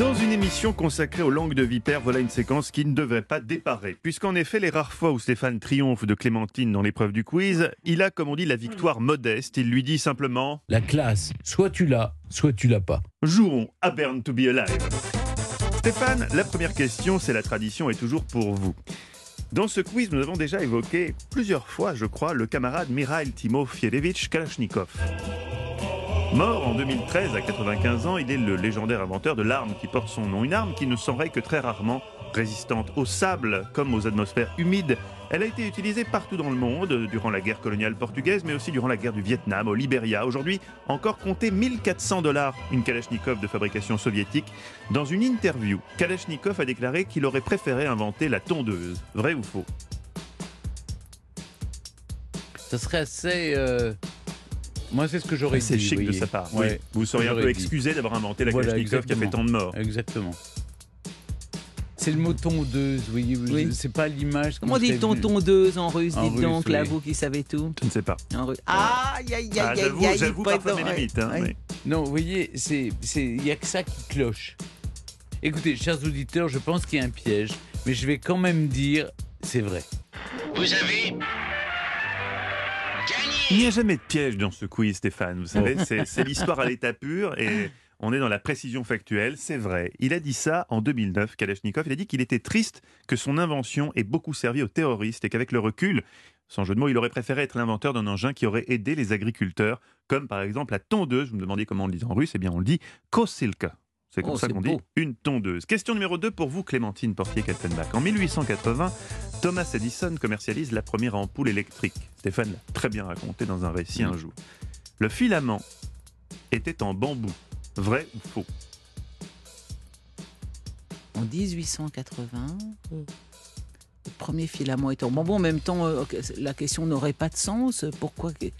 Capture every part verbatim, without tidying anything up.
Dans une émission consacrée aux langues de vipère, voilà une séquence qui ne devrait pas déparer. Puisqu'en effet, les rares fois où Stéphane triomphe de Clémentine dans l'épreuve du quiz, il a, comme on dit, la victoire modeste. Il lui dit simplement... La classe, soit tu l'as, soit tu l'as pas. Jouons à Burn to be Alive. Stéphane, la première question, c'est la tradition est toujours pour vous. Dans ce quiz, nous avons déjà évoqué plusieurs fois, je crois, le camarade Mikhail Timofeyevitch Kalachnikov. Mort en deux mille treize à quatre-vingt-quinze ans, il est le légendaire inventeur de l'arme qui porte son nom. Une arme qui ne s'enraye que très rarement, résistante au sable comme aux atmosphères humides. Elle a été utilisée partout dans le monde, durant la guerre coloniale portugaise, mais aussi durant la guerre du Vietnam, au Libéria. Aujourd'hui, encore compté mille quatre cents dollars une Kalachnikov de fabrication soviétique. Dans une interview, Kalachnikov a déclaré qu'il aurait préféré inventer la tondeuse. Vrai ou faux? Ça serait assez... Euh... Moi, c'est ce que j'aurais dit. C'est chic vous de voyez. sa part. Ouais, Oui. Vous seriez un peu dit. excusé d'avoir inventé la Voilà, Kalachnikov qui a fait tant de morts. Exactement. C'est le mot tondeuse, vous voyez. Oui. C'est pas l'image. Comment dit-on tondeuse en russe? En Dites russe, donc, là, oui. vous qui savez tout. Je ne sais pas. En russe. Aïe, aïe, Ah, aïe, j'avoue, aïe, aïe. j'avoue pas parfois dans- mes limites. Hein, ouais. mais- Non, vous voyez, c'est, c'est, il y a que ça qui cloche. Écoutez, chers auditeurs, je pense qu'il y a un piège, mais je vais quand même dire, c'est vrai. Vous avez Il n'y gagné. a jamais de piège dans ce quiz, Stéphane. Vous savez, c'est, c'est l'histoire à l'état pur et on est dans la précision factuelle. C'est vrai. Il a dit ça en deux mille neuf, Kalachnikov. Il a dit qu'il était triste que son invention ait beaucoup servi aux terroristes et qu'avec le recul, sans jeu de mots, il aurait préféré être l'inventeur d'un engin qui aurait aidé les agriculteurs, comme par exemple la tondeuse. Vous me demandez comment on le dit en russe. Eh bien, on le dit kosilka. C'est comme Oh, ça c'est qu'on beau. dit une tondeuse. Question numéro deux pour vous, Clémentine Portier-Kaltenbach. En mille huit cent quatre-vingts, Thomas Edison commercialise la première ampoule électrique. Stéphane l'a très bien raconté dans un récit un jour. Le filament était en bambou. Vrai ou faux? En dix-huit cent quatre-vingts, le premier filament est en bambou. En même temps, euh, la question n'aurait pas de sens. Pourquoi que-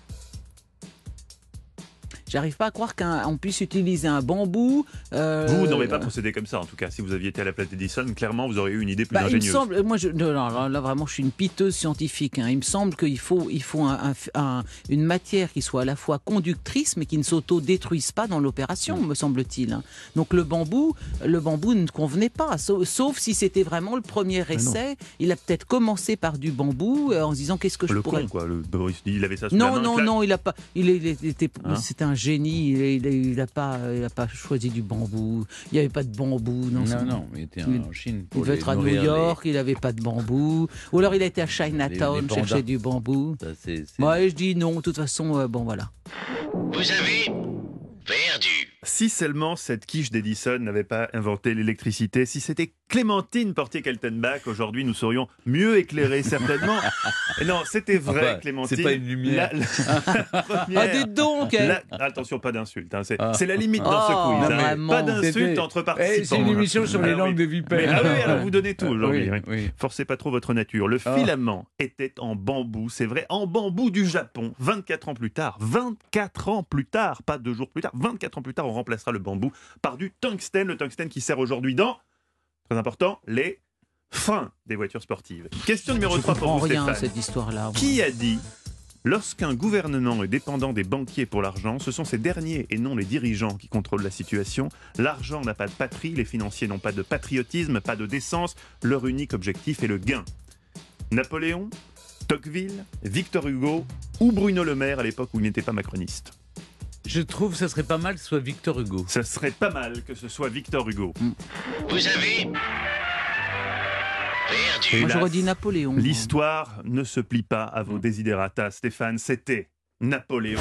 J'arrive pas à croire qu'on puisse utiliser un bambou. euh, Vous n'aurez pas procédé comme ça, en tout cas. Si vous aviez été à la place d'Edison, clairement, vous auriez eu une idée plus Bah, il me ingénieuse. semble, moi, je, non, non, là, là, vraiment, je suis une piteuse scientifique. Hein. Il me semble qu'il faut, il faut un- un- un- une matière qui soit à la fois conductrice, mais qui ne s'auto-détruise pas dans l'opération, me semble-t-il. Hein. Donc le bambou, le bambou ne convenait pas, sauf, sauf si c'était vraiment le premier essai. Il a peut-être commencé par du bambou euh, en se disant qu'est-ce que je Le pourrais. con, quoi. Le, Boris, il avait ça sous la Non, main. non, clac. non, il a pas. Il, est- il était. Hein C'est un génie. Il, il, il a pas. Il a pas choisi du bambou. Il n'y avait pas de bambou. Non, Non, c'est- non, il était Il- en Chine. il pour devait les être à New nourrir, York, il n'avait pas de bambou. Ou alors il a été à Les- Chinatown les chercher pandas. du bambou. les- ça, c'est- c'est- Ouais, je dis non, de toute façon, euh, bon voilà. Vous avez perdu. Si seulement cette quiche d'Edison n'avait pas inventé l'électricité, si c'était Clémentine Portier-Kaltenbach, aujourd'hui nous serions mieux éclairés certainement. Et non, c'était vrai, Enfin, Clémentine. c'est pas une lumière. La- la première- Ah, dites donc hein. la- Attention, pas d'insultes. hein, C'est Ah. c'est la limite dans ce Oh, quiz. non, hein. vraiment. Pas d'insultes C'était- entre Eh, participants. c'est une hein. émission sur les Alors, langues oui. de vipère. Mais- ah oui, alors vous donnez tout aujourd'hui. Oui, hein. oui. Forcez pas trop votre nature. Le Ah. filament était en bambou, c'est vrai, en bambou du Japon. vingt-quatre ans plus tard, vingt-quatre ans plus tard, pas deux jours plus tard, vingt-quatre ans plus tard, on remplacera le bambou par du tungstène, le tungstène qui sert aujourd'hui dans, très important, les freins des voitures sportives. Question numéro Je trois pour comprends vous, rien à Stéphane. cette histoire-là. moi. Qui a dit lorsqu'un gouvernement est dépendant des banquiers pour l'argent, ce sont ces derniers et non les dirigeants qui contrôlent la situation. L'argent n'a pas de patrie, les financiers n'ont pas de patriotisme, pas de décence. Leur unique objectif est le gain. Napoléon, Tocqueville, Victor Hugo ou Bruno Le Maire à l'époque où il n'était pas macroniste. Je trouve que ça serait pas mal que ce soit Victor Hugo. Ça serait pas mal que ce soit Victor Hugo. Vous avez perdu. Moi, Hélas, j'aurais dit Napoléon. L'histoire ne se plie pas à vos desiderata, Stéphane, c'était Napoléon.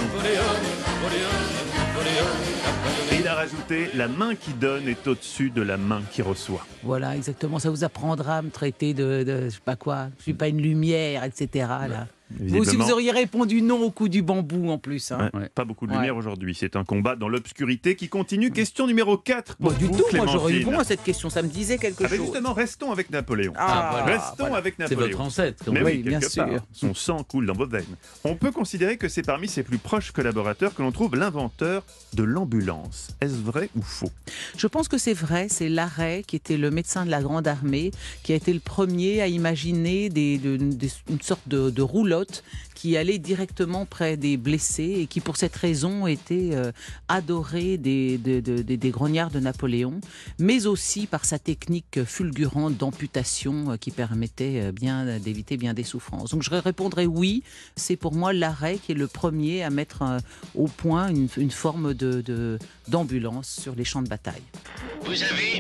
Et il a rajouté « La main qui donne est au-dessus de la main qui reçoit Voilà, exactement. Ça vous apprendra à me traiter de, de je sais pas quoi. Je suis pas une lumière, et cetera. Là. » Vous aussi, vous auriez répondu non au coup du bambou en plus. Hein. Ouais, Ouais. pas beaucoup de Ouais. lumière aujourd'hui. C'est un combat dans l'obscurité qui continue. Question numéro quatre pour Bon, du vous, tout, moi j'aurais eu Clémentine. bon à cette question. Ça me disait quelque Ah ben chose. justement, restons avec Napoléon. Ah, voilà. Restons voilà. avec C'est Napoléon. votre ancêtre. quand Mais même. oui, Oui, bien quelque sûr. part. Son sang coule dans vos veines. On peut considérer que c'est parmi ses plus proches collaborateurs que l'on trouve l'inventeur de l'ambulance. Est-ce Est-ce vrai ou faux? Je pense que c'est vrai, c'est Larrey qui était le médecin de la Grande Armée, qui a été le premier à imaginer des, de, des, une sorte de, de roulotte qui allait directement près des blessés et qui pour cette raison était euh, adoré des, des, des, des grognards de Napoléon, mais aussi par sa technique fulgurante d'amputation euh, qui permettait euh, bien d'éviter bien des souffrances. Donc je répondrai oui, c'est pour moi Larrey qui est le premier à mettre euh, au point une, une forme de, de, d'ambulance sur les champs de bataille. Vous avez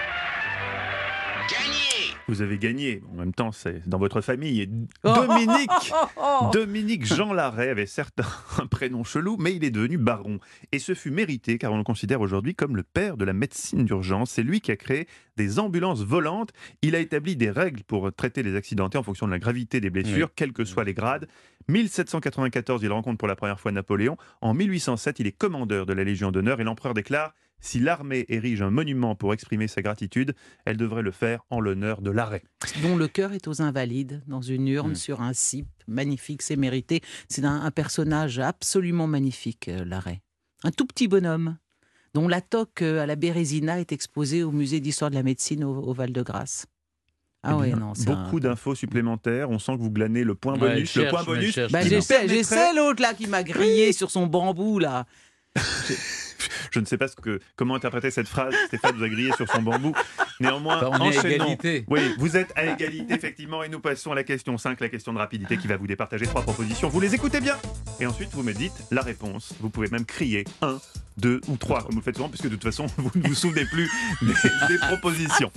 gagné. Vous avez gagné. En même temps, c'est dans votre famille. Dominique, Dominique Jean Larrey avait certes un prénom chelou, mais il est devenu baron. Et ce fut mérité, car on le considère aujourd'hui comme le père de la médecine d'urgence. C'est lui qui a créé des ambulances volantes. Il a établi des règles pour traiter les accidentés en fonction de la gravité des blessures, oui. quels que soient les grades. mille sept cent quatre-vingt-quatorze, il rencontre pour la première fois Napoléon. En mille huit cent sept, il est commandeur de la Légion d'honneur et l'empereur déclare: si l'armée érige un monument pour exprimer sa gratitude, elle devrait le faire en l'honneur de Larrey. Dont le cœur est aux Invalides, dans une urne mmh. sur un cippe. Magnifique, c'est mérité. C'est un, un personnage absolument magnifique, euh, Larrey. Un tout petit bonhomme, dont la toque euh, à la Bérésina est exposée au musée d'histoire de la médecine au, au Val-de-Grâce. Ah eh bien, ouais, non, c'est beaucoup un... d'infos supplémentaires. On sent que vous glanez le point ouais, bonus. cherche, le point bonus. cherche, bah, j'essaie, j'essaie l'autre là qui m'a grillé sur son bambou là. Je ne sais pas ce que, comment interpréter cette phrase. Stéphane vous a grillé sur son bambou. Néanmoins, bah, on est à égalité. Oui, vous êtes à égalité, effectivement. Et nous passons à la question cinq, la question de rapidité qui va vous départager trois propositions. Vous les écoutez bien. Et ensuite, vous me dites la réponse. Vous pouvez même crier un, deux ou trois, comme vous le faites souvent, puisque de toute façon, vous ne vous souvenez plus des, des propositions.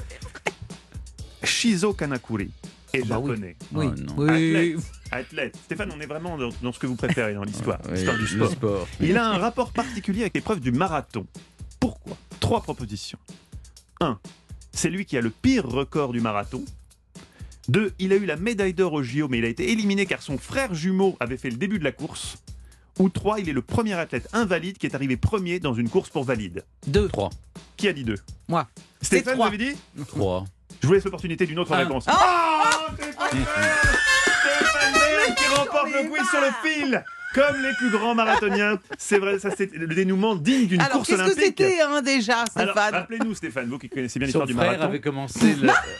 Shizo Kanakuri est bah japonais. Oui, oh, non. oui. Athlète. Athlète. Stéphane, on est vraiment dans, dans ce que vous préférez dans l'histoire, oui, l'histoire du sport. sport. Il a un rapport particulier avec l'épreuve du marathon. Pourquoi? Trois propositions. un. C'est lui qui a le pire record du marathon. deux. Il a eu la médaille d'or au J O, mais il a été éliminé car son frère jumeau avait fait le début de la course. Ou trois. Il est le premier athlète invalide qui est arrivé premier dans une course pour valide. deux. trois. Qui a dit deux? Moi. Stéphane, vous avez dit? trois. Je vous laisse l'opportunité d'une autre Un. réponse. Ah Oh, Stéphane Bern Stéphane Bern qui remporte le quiz sur le fil. Comme les plus grands marathoniens, c'est vrai, ça c'est le dénouement digne d'une Alors, course qu'est-ce olympique. que c'était hein, déjà, Stéphane? Alors, rappelez-nous, Stéphane, vous qui connaissez bien Son l'histoire du frère marathon. avait commencé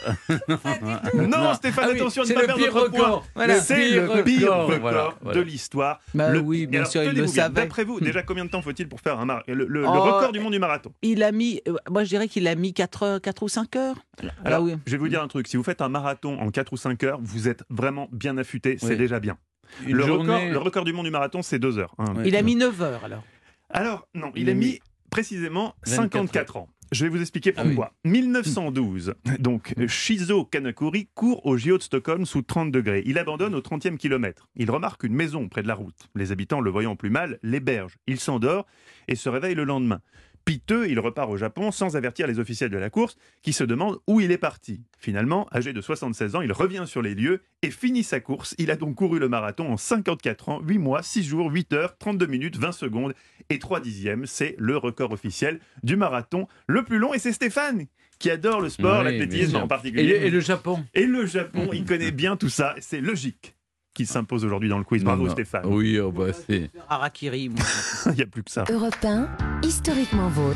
le... Non, Stéphane, Ah oui, attention, c'est ne pas le perdre pire votre record. point. Voilà. C'est Pire le pire record. record Voilà, voilà. de l'histoire. Bah Le- oui, Et bien alors, sûr, il le tenez-vous bien, savait. D'après vous, déjà combien de temps faut-il pour faire un mar... le, le- le Oh, record du monde du marathon? Il a mis, euh, moi je dirais qu'il a mis quatre heures, quatre ou cinq heures. Alors, Ah oui. je vais vous dire un truc. Si vous faites un marathon en quatre ou cinq heures, vous êtes vraiment bien affûté. C'est Oui. déjà bien. Une Le, journée... record, le record du monde du marathon, c'est deux heures. hein. Ouais. Il a mis neuf heures alors. Alors, non, il, Il a a mis mis précisément vingt-quatre cinquante-quatre ans. Je vais vous expliquer Ah oui. pourquoi. mille neuf cent douze, donc Shizo Kanakuri court au J O de Stockholm sous trente degrés. Il abandonne au trentième kilomètre. Il remarque une maison près de la route. Les habitants, le voyant plus mal, l'hébergent. Il s'endort et se réveille le lendemain. Piteux, il repart au Japon sans avertir les officiels de la course qui se demandent où il est parti. Finalement, âgé de soixante-seize ans, il revient sur les lieux et finit sa course. Il a donc couru le marathon en cinquante-quatre ans, huit mois, six jours, huit heures, trente-deux minutes, vingt secondes et trois dixièmes. C'est le record officiel du marathon le plus long. Et c'est Stéphane qui adore le sport, Oui, l'athlétisme bien sûr. en particulier. Et le, et le Japon. Et le Japon, il connaît bien tout ça. C'est logique qu'il s'impose aujourd'hui dans le quiz. Bravo Non, non. Stéphane. Oui, oh bah, c'est... Harakiri, moi. Il n'y a plus que ça. Europe un, historiquement vôtre.